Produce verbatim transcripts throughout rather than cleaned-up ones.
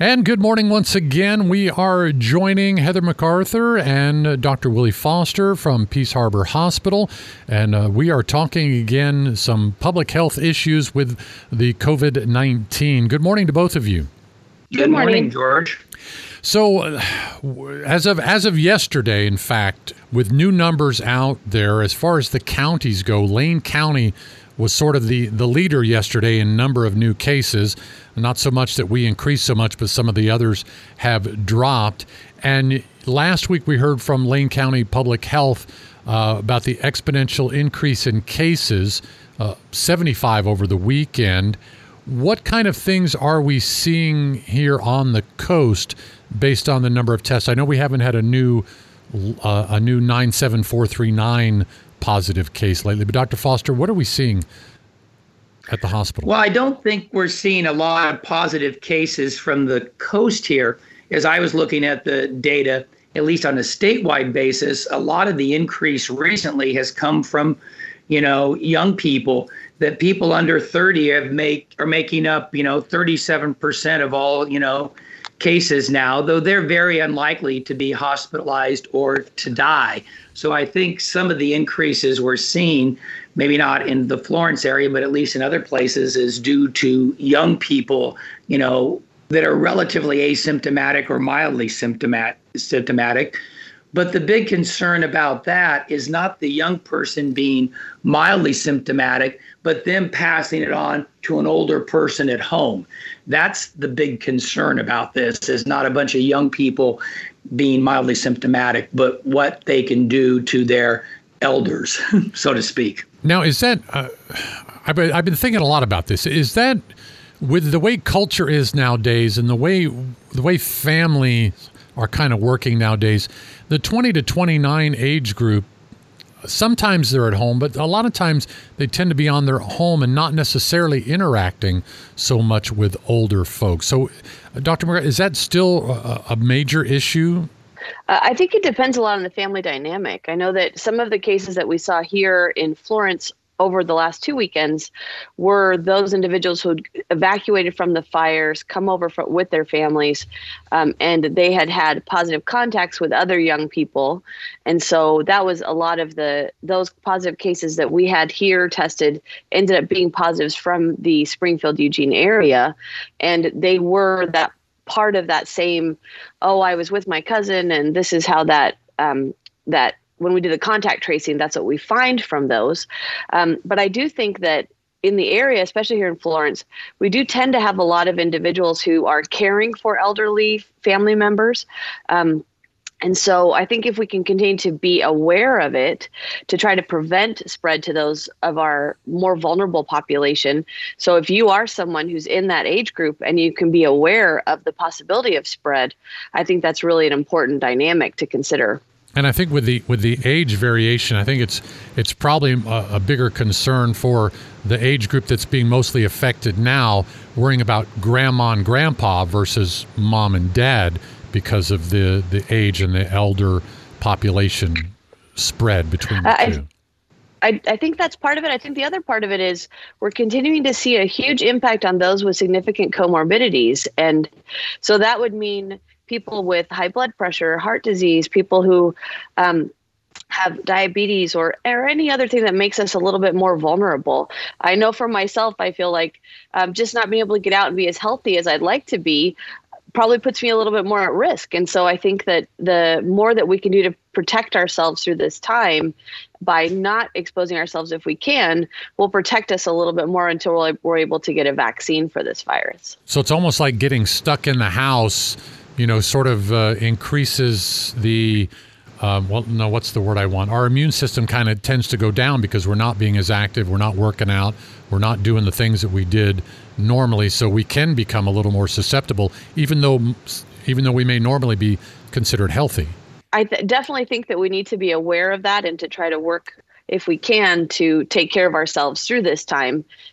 And good morning once again. We are joining Heather MacArthur and uh, Doctor Willie Foster from Peace Harbor Hospital. And uh, we are talking again some public health issues with the COVID nineteen. Good morning to both of you. Good morning, George. So uh, as of as of yesterday, in fact, with new numbers out there, as far as the counties go, Lane County was sort of the, the leader yesterday in number of new cases. Not so much that we increased so much, but some of the others have dropped. And last week we heard from Lane County Public Health uh, about the exponential increase in cases, uh, seventy-five over the weekend. What kind of things are we seeing here on the coast based on the number of tests? I know we haven't had a new uh, a new nine seven four three nine positive case lately, but Doctor Foster, what are we seeing at the hospital? Well, I don't think we're seeing a lot of positive cases from the coast here. As I was looking at the data, at least on a statewide basis, a lot of the increase recently has come from, you know, young people. That people under thirty have make are making up, you know, thirty-seven percent of all, you know, cases now, though they're very unlikely to be hospitalized or to die. So I think some of the increases we're seeing, maybe not in the Florence area, but at least in other places, is due to young people, you know, that are relatively asymptomatic or mildly symptomat- symptomatic. But the big concern about that is not the young person being mildly symptomatic, but them passing it on to an older person at home. That's the big concern about this, is not a bunch of young people being mildly symptomatic, but what they can do to their elders, so to speak. Now, is that, uh, I've, been, I've been thinking a lot about this, is that with the way culture is nowadays and the way the way family are kind of working nowadays, the twenty to twenty-nine age group, sometimes they're at home, but a lot of times they tend to be on their home and not necessarily interacting so much with older folks. So, uh, Doctor MacArthur, is that still a, a major issue? Uh, I think it depends a lot on the family dynamic. I know that some of the cases that we saw here in Florence over the last two weekends were those individuals who had evacuated from the fires, come over for, with their families, um, and they had had positive contacts with other young people. And so that was a lot of the those positive cases that we had here tested ended up being positives from the Springfield, Eugene area. And they were that part of that same, oh, I was with my cousin, and this is how that um, that when we do the contact tracing, that's what we find from those. Um, but I do think that in the area, especially here in Florence, we do tend to have a lot of individuals who are caring for elderly family members. Um, and so I think if we can continue to be aware of it, to try to prevent spread to those of our more vulnerable population. So if you are someone who's in that age group and you can be aware of the possibility of spread, I think that's really an important dynamic to consider. And I think with the with the age variation, I think it's it's probably a, a bigger concern for the age group that's being mostly affected now, worrying about grandma and grandpa versus mom and dad because of the, the age and the elder population spread between the uh, two. I, I think that's part of it. I think the other part of it is we're continuing to see a huge impact on those with significant comorbidities. And so that would mean people with high blood pressure, heart disease, people who um, have diabetes or, or any other thing that makes us a little bit more vulnerable. I know for myself, I feel like um, just not being able to get out and be as healthy as I'd like to be probably puts me a little bit more at risk. And so I think that the more that we can do to protect ourselves through this time by not exposing ourselves if we can, will protect us a little bit more until we're, we're able to get a vaccine for this virus. So it's almost like getting stuck in the house, you know, sort of uh, increases the, um, well, no, what's the word I want? Our immune system kind of tends to go down because we're not being as active, we're not working out, we're not doing the things that we did normally, so we can become a little more susceptible, even though even though we may normally be considered healthy. I th- definitely think that we need to be aware of that and to try to work, if we can, to take care of ourselves through this time,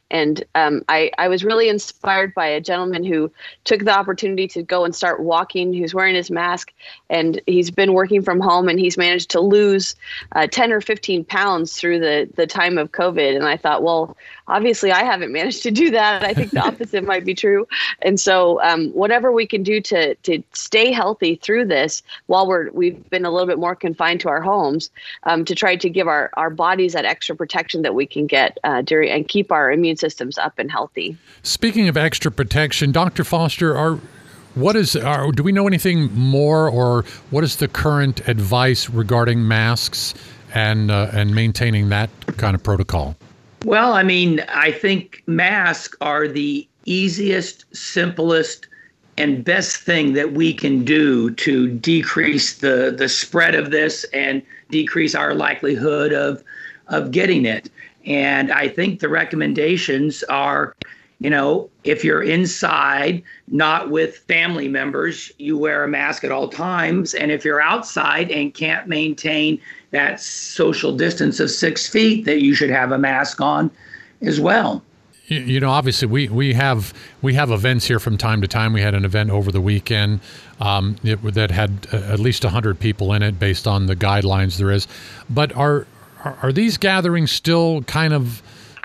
And um, I, I was really inspired by a gentleman who took the opportunity to go and start walking. He was wearing his mask, and he's been working from home, and he's managed to lose uh, ten or fifteen pounds through the, the time of COVID. And I thought, well, obviously I haven't managed to do that. I think the opposite might be true. And so um, whatever we can do to to stay healthy through this while we're, we've been a little bit more confined to our homes, um, to try to give our, our bodies that extra protection that we can get uh, during and keep our immune systems up and healthy. Speaking of extra protection, Doctor Foster, are what is are, do we know anything more, or what is the current advice regarding masks and uh, and maintaining that kind of protocol? Well, I mean, I think masks are the easiest, simplest, and best thing that we can do to decrease the, the spread of this and decrease our likelihood of of getting it. And I think the recommendations are, you know, if you're inside, not with family members, you wear a mask at all times. And if you're outside and can't maintain that social distance of six feet, that you should have a mask on as well. You know, obviously, we, we have we have events here from time to time. We had an event over the weekend um, it, that had uh, at least one hundred people in it based on the guidelines there is. But are are these gatherings still kind of,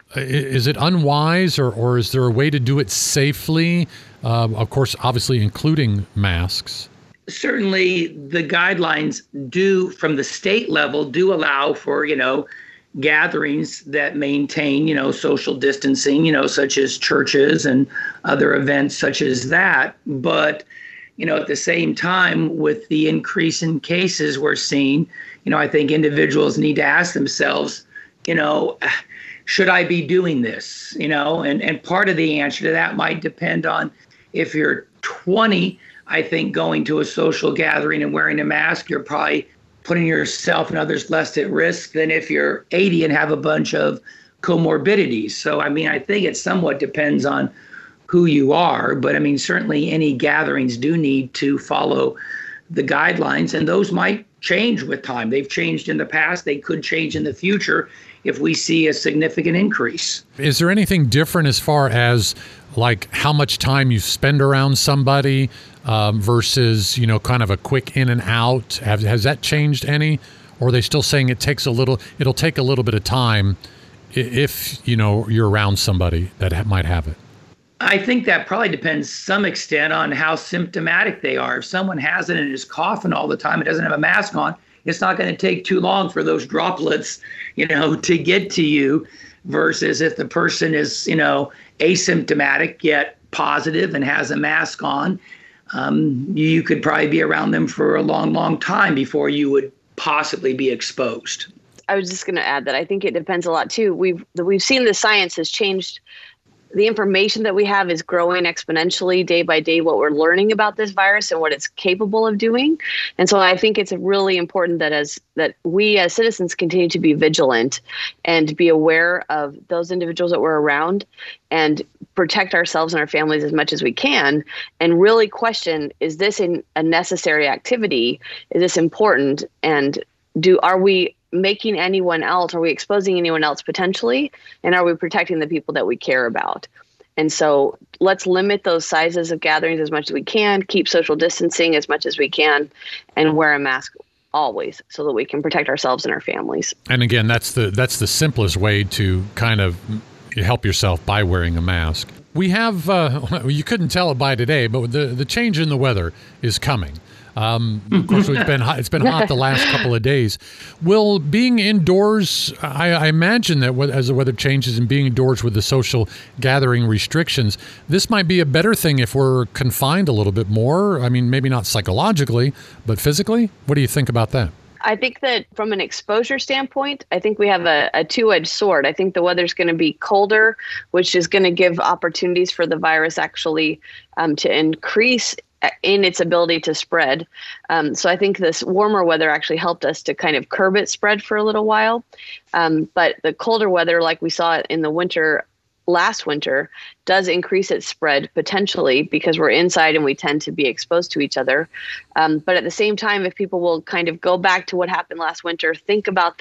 is it unwise, or, or is there a way to do it safely? Uh, of course, obviously, including masks. Certainly, the guidelines do, from the state level, do allow for, you know, gatherings that maintain, you know, social distancing, you know, such as churches and other events such as that. But, you know, at the same time, with the increase in cases we're seeing, you know, I think individuals need to ask themselves, you know, should I be doing this? You know, and, and part of the answer to that might depend on if you're twenty, I think going to a social gathering and wearing a mask, you're probably putting yourself and others less at risk than if you're eighty and have a bunch of comorbidities. So, I mean, I think it somewhat depends on who you are. But, I mean, certainly any gatherings do need to follow the guidelines, and those might change with time. They've changed in the past. They could change in the future if we see a significant increase. Is there anything different as far as, like, how much time you spend around somebody um, versus, you know, kind of a quick in and out? Have, has that changed any? Or are they still saying it takes a little, it'll take a little bit of time if, you know, you're around somebody that might have it? I think that probably depends some extent on how symptomatic they are. If someone has it and is coughing all the time and doesn't have a mask on, it's not going to take too long for those droplets, you know, to get to you, versus if the person is, you know, asymptomatic yet positive and has a mask on, um, you could probably be around them for a long, long time before you would possibly be exposed. I was just going to add that I think it depends a lot too. We've we've seen the science has changed. The information that we have is growing exponentially day by day, what we're learning about this virus and what it's capable of doing. And so I think it's really important that as that we as citizens continue to be vigilant and be aware of those individuals that we're around and protect ourselves and our families as much as we can, and really question, is this in a necessary activity? Is this important? And do are we making anyone else, are we exposing anyone else potentially? And are we protecting the people that we care about? And so let's limit those sizes of gatherings as much as we can, keep social distancing as much as we can, and wear a mask always so that we can protect ourselves and our families. And again, that's the that's the simplest way to kind of help yourself, by wearing a mask. We have, uh, you couldn't tell it by today, but the, the change in the weather is coming. Um, of course, it's been hot, it's been hot the last couple of days. Will being indoors, I, I imagine that as the weather changes and being indoors with the social gathering restrictions, this might be a better thing if we're confined a little bit more. I mean, maybe not psychologically, but physically. What do you think about that? I think that from an exposure standpoint, I think we have a, a two-edged sword. I think the weather's going to be colder, which is going to give opportunities for the virus actually um, to increase in its ability to spread. Um, so I think this warmer weather actually helped us to kind of curb its spread for a little while. Um, but the colder weather, like we saw in the winter, last winter, does increase its spread potentially because we're inside and we tend to be exposed to each other. Um, but at the same time, if people will kind of go back to what happened last winter, think about that,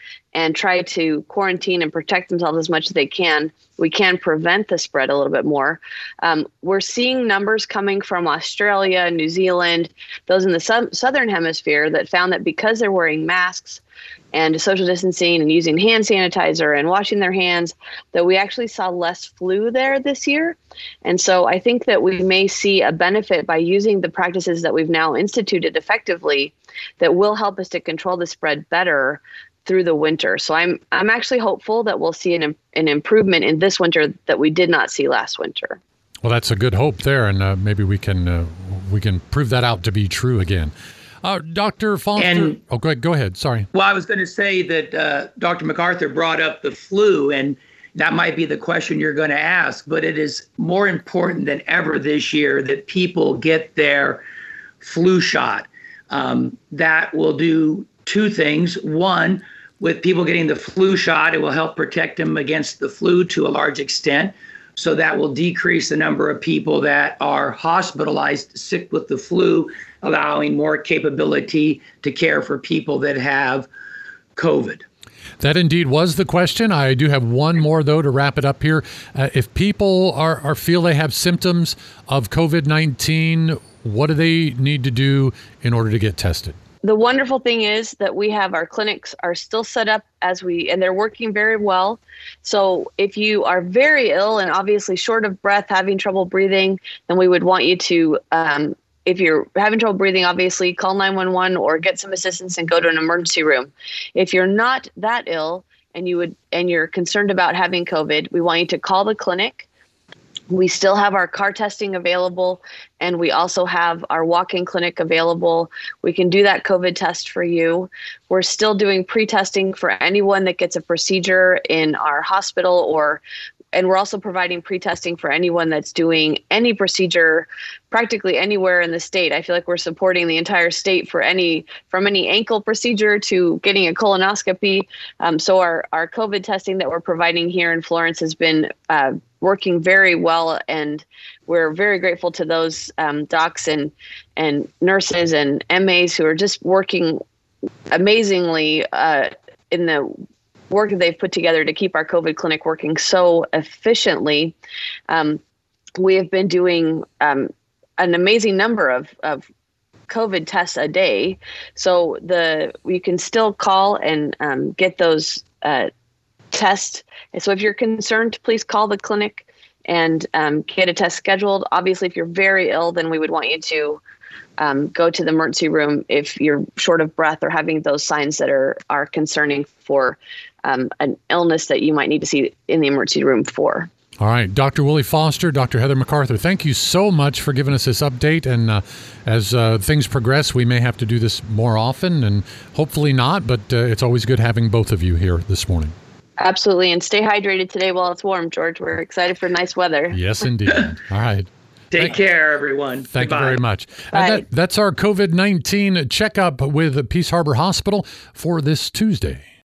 and try to quarantine and protect themselves as much as they can, we can prevent the spread a little bit more. Um, we're seeing numbers coming from Australia, New Zealand, those in the su- southern hemisphere that found that because they're wearing masks and social distancing and using hand sanitizer and washing their hands, that we actually saw less flu there this year. And so I think that we may see a benefit by using the practices that we've now instituted effectively that will help us to control the spread better through the winter. So I'm I'm actually hopeful that we'll see an an improvement in this winter that we did not see last winter. Well, that's a good hope there, and uh, maybe we can uh, we can prove that out to be true again. Uh, Doctor Foster, and, oh, go ahead, go ahead. Sorry. Well, I was going to say that uh, Doctor MacArthur brought up the flu, and that might be the question you're going to ask, but it is more important than ever this year that people get their flu shot. Um, that will do two things. One, with people getting the flu shot, it will help protect them against the flu to a large extent. So that will decrease the number of people that are hospitalized sick with the flu, allowing more capability to care for people that have COVID. That indeed was the question. I do have one more, though, to wrap it up here. Uh, if people are, are feel they have symptoms of COVID nineteen, what do they need to do in order to get tested? The wonderful thing is that we have our clinics are still set up as we, and they're working very well. So if you are very ill and obviously short of breath, having trouble breathing, then we would want you to, um, if you're having trouble breathing, obviously call nine one one or get some assistance and go to an emergency room. If you're not that ill and you would, and you're concerned about having COVID, we want you to call the clinic. We still have our car testing available, and we also have our walk-in clinic available. We can do that COVID test for you. We're still doing pre-testing for anyone that gets a procedure in our hospital, or and we're also providing pre-testing for anyone that's doing any procedure practically anywhere in the state. I feel like we're supporting the entire state for any, from any ankle procedure to getting a colonoscopy. Um, so our, our COVID testing that we're providing here in Florence has been uh, working very well, and we're very grateful to those um, docs and and nurses and M As who are just working amazingly uh, in the work that they've put together to keep our COVID clinic working so efficiently. Um, we have been doing um, an amazing number of, of COVID tests a day. So the you can still call and um, get those uh, tests. And so if you're concerned, please call the clinic and um, get a test scheduled. Obviously, if you're very ill, then we would want you to um, go to the emergency room if you're short of breath or having those signs that are, are concerning for um, an illness that you might need to see in the emergency room for. All right. Doctor Willie Foster, Doctor Heather MacArthur, thank you so much for giving us this update. And uh, as uh, things progress, we may have to do this more often, and hopefully not, but uh, it's always good having both of you here this morning. Absolutely. And stay hydrated today while it's warm, George. We're excited for nice weather. Yes, indeed. All right. Take Thank, care, everyone. Thank Goodbye. you very much. Bye. And that, that's our COVID nineteen checkup with Peace Harbor Hospital for this Tuesday.